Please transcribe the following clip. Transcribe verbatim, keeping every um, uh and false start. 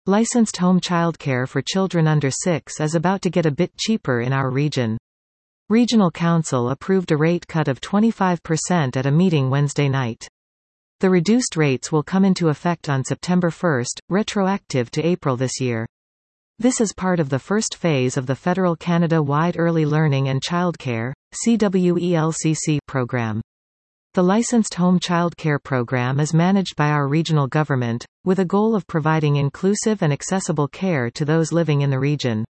Licensed home childcare for children under six is about to get a bit cheaper in our region. Regional Council approved a rate cut of twenty-five percent at a meeting Wednesday night. The reduced rates will come into effect on September first, retroactive to April this year. This is part of the first phase of the federal Canada-wide Early Learning and Childcare (C W E L C C) program. The licensed home childcare program is managed by our regional government, with a goal of providing inclusive and accessible care to those living in the region.